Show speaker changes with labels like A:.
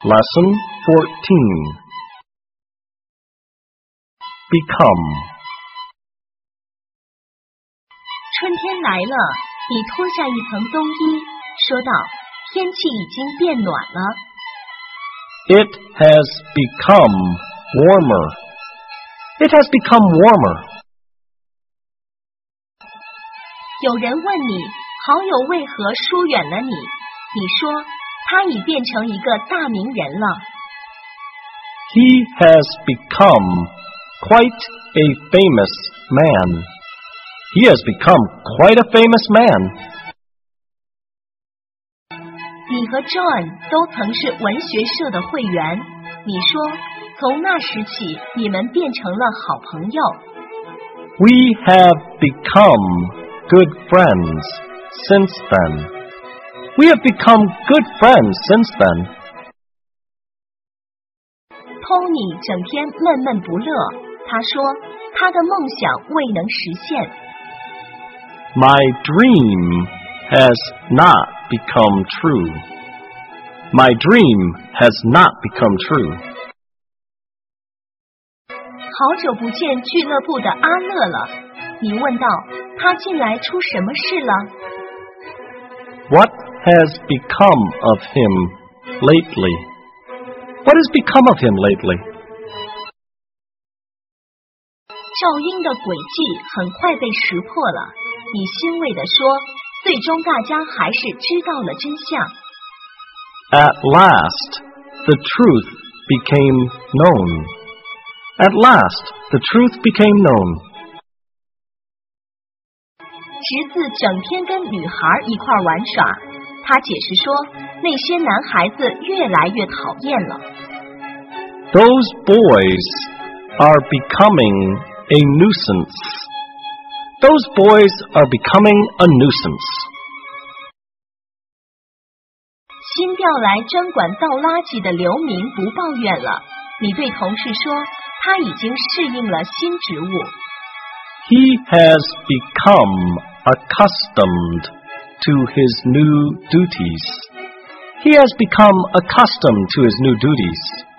A: Lesson 14. Become.
B: 春天来了，你脱下一层冬衣，说道：“天气已经变暖了。”
A: It has become warmer. It has become warmer.
B: 有人问你，好友为何疏远了你？你说，他已变成一个大名人了。
A: He has become quite a famous man. He has become quite a famous man.
B: 你和 John 都曾是文学社的会员，你说，从那时起，你们变成了好朋友。
A: We have become good friends since then. We have become good friends since then.
B: Tony 整天闷闷不乐，他说，他的梦想未能实现。
A: My dream has not become true. My dream has not become true.
B: 好久不见俱乐部的阿乐了，你问道，他近来出什么事了？
A: What has become of him lately? What has become of him lately?
B: 赵英的诡计很快被识破了，你欣慰地说，最终大家还是知道了真相。
A: At last, the truth became known. At last, the truth became known.
B: 侄子整天跟女孩一块玩耍，他解释说，那些男孩子越来越讨厌了。
A: Those boys are becoming a nuisance. Those boys are becoming a nuisance.
B: 新调来专管倒垃圾的刘明不抱怨了，你对同事说，他已经适应了新职务。
A: He has become accustomed to his new duties. He has become accustomed to his new duties.